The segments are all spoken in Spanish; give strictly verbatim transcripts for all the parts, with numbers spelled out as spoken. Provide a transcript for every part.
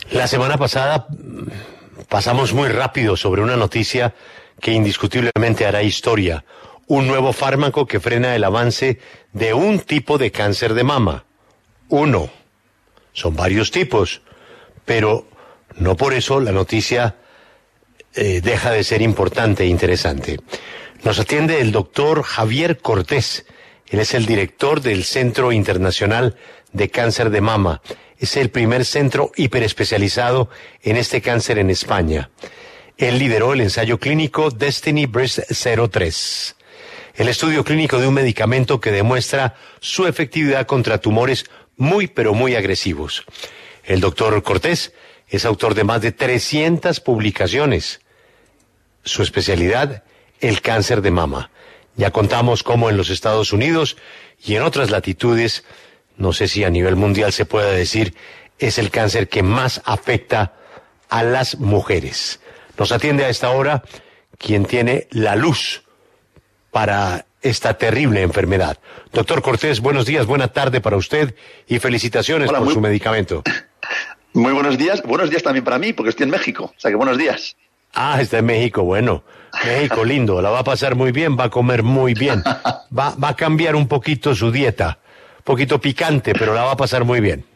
La semana pasada pasamos muy rápido sobre una noticia que indiscutiblemente hará historia. Un nuevo fármaco que frena el avance de un tipo de cáncer de mama. Uno. Son varios tipos, pero no por eso la noticia eh, deja de ser importante e interesante. Nos atiende el doctor Javier Cortés. Él es el director del Centro Internacional de Cáncer de Mama. Es el primer centro hiperespecializado en este cáncer en España. Él lideró el ensayo clínico Destiny Breast cero tres, el estudio clínico de un medicamento que demuestra su efectividad contra tumores muy pero muy agresivos. El doctor Cortés es autor de más de trescientas publicaciones. Su especialidad, el cáncer de mama. Ya contamos cómo en los Estados Unidos y en otras latitudes, no sé si a nivel mundial se puede decir, es el cáncer que más afecta a las mujeres. Nos atiende a esta hora quien tiene la luz para esta terrible enfermedad. Doctor Cortés, buenos días, buena tarde para usted y felicitaciones Hola, por muy, su medicamento. Muy buenos días, buenos días también para mí, porque estoy en México, o sea que buenos días. Ah, está en México, bueno, México lindo, la va a pasar muy bien, va a comer muy bien, va, va a cambiar un poquito su dieta, un poquito picante, pero la va a pasar muy bien.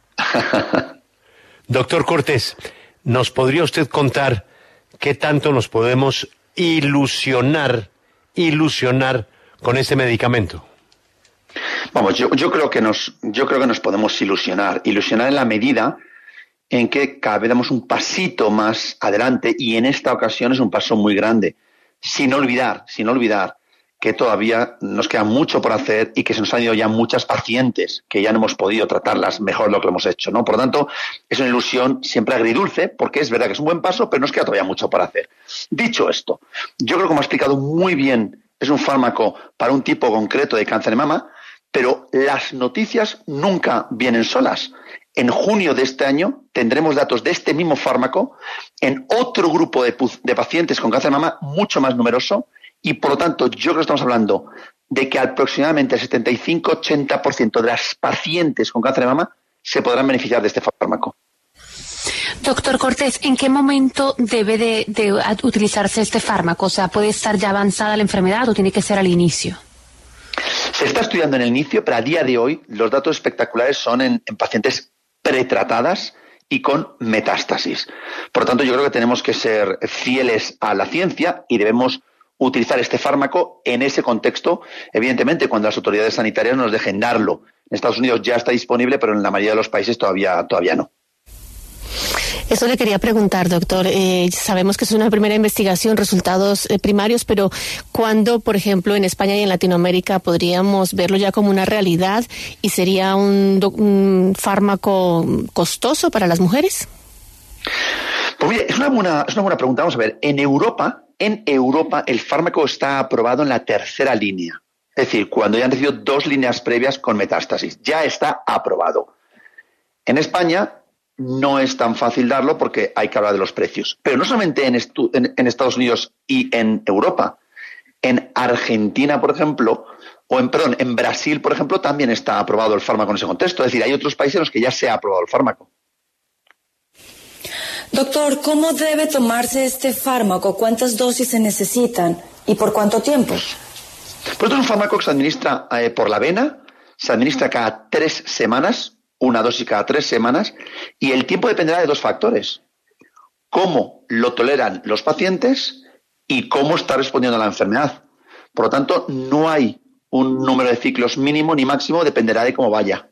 Doctor Cortés, ¿nos podría usted contar qué tanto nos podemos ilusionar, ilusionar con este medicamento? Vamos, yo, yo creo que nos, yo creo que nos podemos ilusionar, ilusionar en la medida en que cada vez damos un pasito más adelante, y en esta ocasión es un paso muy grande, sin olvidar, sin olvidar que todavía nos queda mucho por hacer y que se nos han ido ya muchas pacientes que ya no hemos podido tratarlas mejor de lo que lo hemos hecho, ¿no? Por lo tanto, es una ilusión siempre agridulce, porque es verdad que es un buen paso, pero nos queda todavía mucho por hacer. Dicho esto, yo creo que me ha explicado muy bien, es un fármaco para un tipo concreto de cáncer de mama, pero las noticias nunca vienen solas. En junio de este año tendremos datos de este mismo fármaco en otro grupo de, de pacientes con cáncer de mama mucho más numeroso, y por lo tanto yo creo que estamos hablando de que aproximadamente el setenta y cinco a ochenta por ciento de las pacientes con cáncer de mama se podrán beneficiar de este fármaco. Doctor Cortés, ¿en qué momento debe de, de utilizarse este fármaco? O sea, ¿puede estar ya avanzada la enfermedad o tiene que ser al inicio? Se está estudiando en el inicio, pero a día de hoy los datos espectaculares son en, en pacientes pretratadas y con metástasis. Por lo tanto, yo creo que tenemos que ser fieles a la ciencia y debemos utilizar este fármaco en ese contexto, evidentemente cuando las autoridades sanitarias nos dejen darlo. En Estados Unidos ya está disponible, pero en la mayoría de los países todavía, todavía no. Eso le quería preguntar, doctor. Eh, sabemos que es una primera investigación, resultados eh, primarios, pero ¿cuándo, por ejemplo, en España y en Latinoamérica podríamos verlo ya como una realidad y sería un, un fármaco costoso para las mujeres? Pues mire, es una buena, es una buena pregunta. Vamos a ver, en Europa, en Europa el fármaco está aprobado en la tercera línea. Es decir, cuando ya han recibido dos líneas previas con metástasis. Ya está aprobado. En España no es tan fácil darlo porque hay que hablar de los precios. Pero no solamente en, estu- en, en Estados Unidos y en Europa. En Argentina, por ejemplo, o en, perdón, en Brasil, por ejemplo, también está aprobado el fármaco en ese contexto. Es decir, hay otros países en los que ya se ha aprobado el fármaco. Doctor, ¿cómo debe tomarse este fármaco? ¿Cuántas dosis se necesitan? ¿Y por cuánto tiempo? Pues esto es un fármaco que se administra eh, por la vena, se administra cada tres semanas, una dosis cada tres semanas, y el tiempo dependerá de dos factores: cómo lo toleran los pacientes y cómo está respondiendo a la enfermedad. Por lo tanto, no hay un número de ciclos mínimo ni máximo, dependerá de cómo vaya.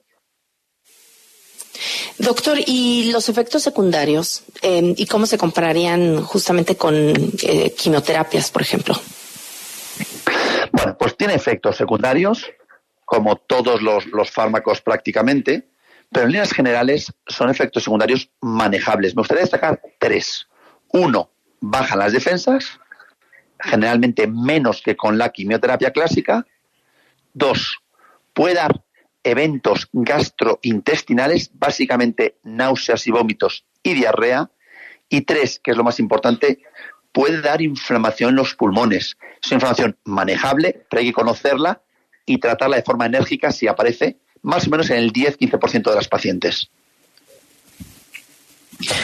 Doctor, ¿y los efectos secundarios? Eh, ¿Y cómo se compararían justamente con eh, quimioterapias, por ejemplo? Bueno, pues tiene efectos secundarios, como todos los, los fármacos prácticamente, pero en líneas generales son efectos secundarios manejables. Me gustaría destacar tres. Uno, bajan las defensas, generalmente menos que con la quimioterapia clásica. Dos, puede dar eventos gastrointestinales, básicamente náuseas y vómitos y diarrea. Y tres, que es lo más importante, puede dar inflamación en los pulmones. Es una inflamación manejable, pero hay que conocerla y tratarla de forma enérgica si aparece, más o menos en el diez a quince por ciento de las pacientes.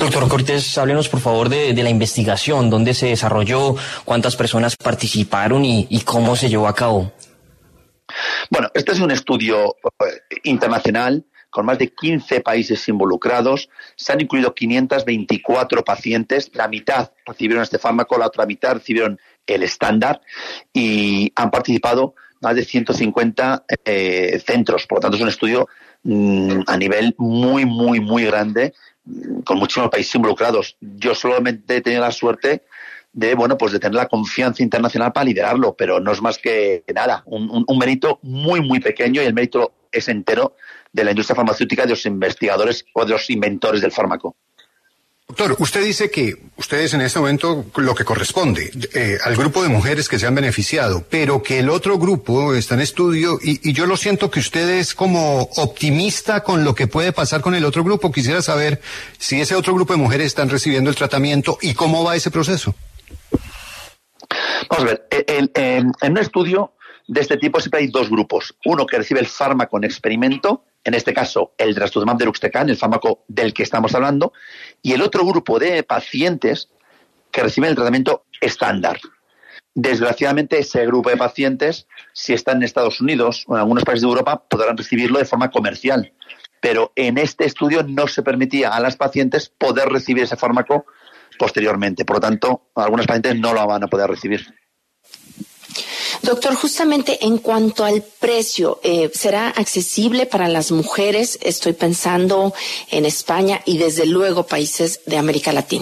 Doctor Cortés, háblenos por favor de, de la investigación, dónde se desarrolló, cuántas personas participaron y, y cómo se llevó a cabo. Bueno, este es un estudio eh, internacional con más de quince países involucrados. Se han incluido quinientos veinticuatro pacientes, la mitad recibieron este fármaco, la otra mitad recibieron el estándar y han participado más de ciento cincuenta eh, centros. Por lo tanto, es un estudio mmm, a nivel muy, muy, muy grande, mmm, con muchísimos países involucrados. Yo solamente he tenido la suerte de, bueno, pues de tener la confianza internacional para liderarlo, pero no es más que nada, un, un, un mérito muy, muy pequeño, y el mérito es entero de la industria farmacéutica, de los investigadores o de los inventores del fármaco. Doctor, usted dice que ustedes en este momento lo que corresponde eh, al grupo de mujeres que se han beneficiado, pero que el otro grupo está en estudio y, y yo lo siento que usted es como optimista con lo que puede pasar con el otro grupo. Quisiera saber si ese otro grupo de mujeres están recibiendo el tratamiento y cómo va ese proceso. Vamos a ver, en, en, en un estudio de este tipo siempre hay dos grupos. Uno que recibe el fármaco en experimento, en este caso el trastuzumab deruxtecan, el fármaco del que estamos hablando, y el otro grupo de pacientes que reciben el tratamiento estándar. Desgraciadamente, ese grupo de pacientes, si están en Estados Unidos o en algunos países de Europa, podrán recibirlo de forma comercial. Pero en este estudio no se permitía a las pacientes poder recibir ese fármaco posteriormente. Por lo tanto, algunas pacientes no lo van a poder recibir. Doctor, justamente en cuanto al precio, eh, ¿será accesible para las mujeres? Estoy pensando en España y desde luego países de América Latina.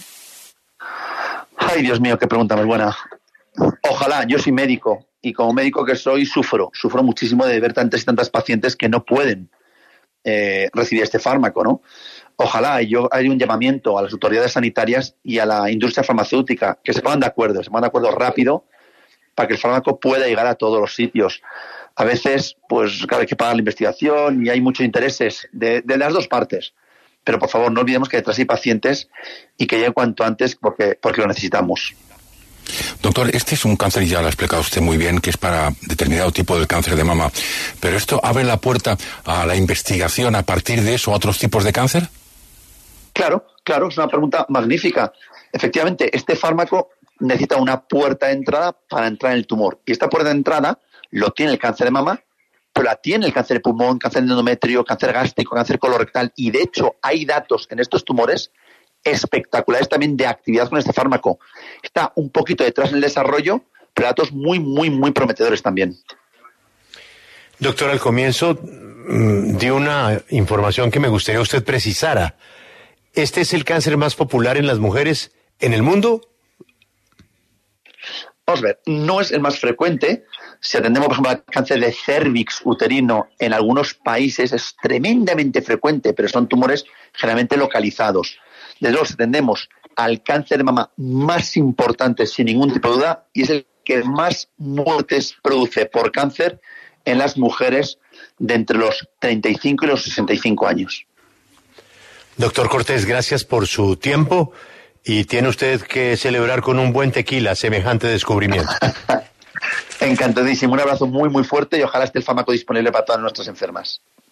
Ay, Dios mío, qué pregunta más buena. Ojalá, yo soy médico y como médico que soy sufro, sufro muchísimo de ver tantas y tantas pacientes que no pueden eh, recibir este fármaco, ¿no? Ojalá yo hay un llamamiento a las autoridades sanitarias y a la industria farmacéutica que se pongan de acuerdo, se pongan de acuerdo rápido para que el fármaco pueda llegar a todos los sitios. A veces, pues claro, hay que pagar la investigación y hay muchos intereses de, de las dos partes. Pero por favor, no olvidemos que detrás hay pacientes y que lleguen cuanto antes porque, porque lo necesitamos. Doctor, este es un cáncer, ya lo ha explicado usted muy bien, que es para determinado tipo de cáncer de mama. ¿Pero esto abre la puerta a la investigación a partir de eso a otros tipos de cáncer? Claro, claro, es una pregunta magnífica. Efectivamente, este fármaco necesita una puerta de entrada para entrar en el tumor. Y esta puerta de entrada lo tiene el cáncer de mama, pero la tiene el cáncer de pulmón, cáncer de endometrio, cáncer gástrico, cáncer colorectal. Y de hecho hay datos en estos tumores espectaculares también de actividad con este fármaco. Está un poquito detrás en el desarrollo, pero datos muy, muy, muy prometedores también. Doctor, al comienzo mmm, dio una información que me gustaría usted precisara. ¿Este es el cáncer más popular en las mujeres en el mundo? Vamos a ver, no es el más frecuente. Si atendemos, por ejemplo, al cáncer de cérvix uterino, en algunos países es tremendamente frecuente, pero son tumores generalmente localizados. Desde luego, si atendemos al cáncer de mama más importante, sin ningún tipo de duda, y es el que más muertes produce por cáncer en las mujeres de entre los treinta y cinco y los sesenta y cinco años. Doctor Cortés, gracias por su tiempo. Y tiene usted que celebrar con un buen tequila semejante descubrimiento. Encantadísimo. Un abrazo muy, muy fuerte y ojalá esté el fármaco disponible para todas nuestras enfermas.